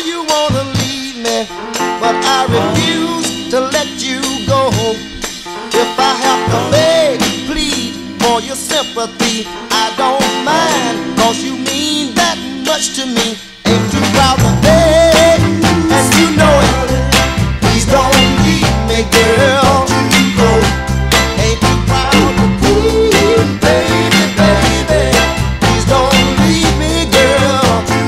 you wanna leave me, but I refuse to let you go. If I have to beg, plead for your sympathy, I don't mind, 'cause you mean that much to me. Ain't too proud to beg, and you know it. Please don't leave me, girl. Ain't too proud to plead, baby, baby. Please don't leave me, girl.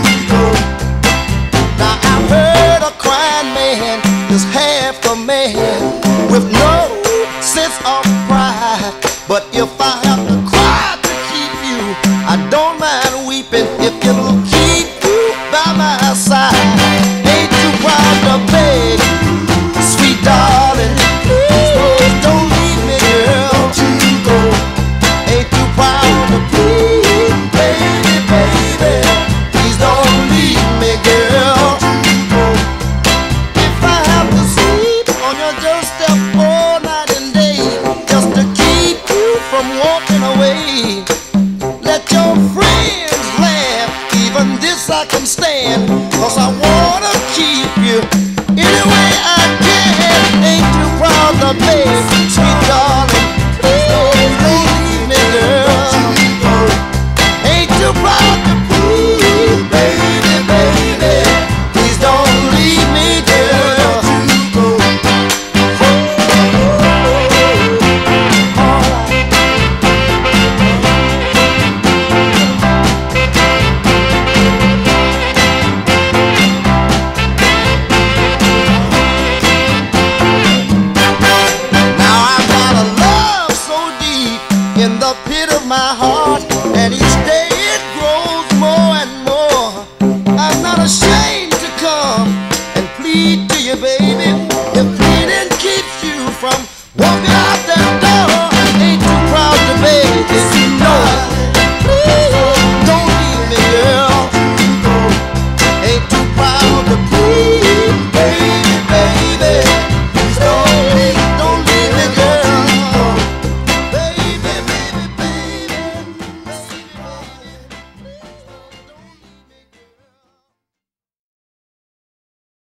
Now I've heard a crying man is half a man with no sense of pride. But if I have to cry to keep you, I don't mind weeping if it'll keep you by my side. Ain't too proud to beg, sweet darling. Please don't leave me, girl. Ain't too proud to plead, baby, baby. Please don't leave me, girl. If I have to sleep on your doorstep all night and day, just to keep you from walking away, let your friends laugh, even this I can stand, 'cause I wanna keep you any way I can. Ain't too proud to beg, sweet darling. Please don't leave me, girl. Ain't too proud to plead, baby, baby. Please don't leave me, girl. Now I've got a love so deep in the pit of my heart, and each day it grows more and more. I'm not ashamed to come and plead to you, baby. If pleading keeps you from walking out that door.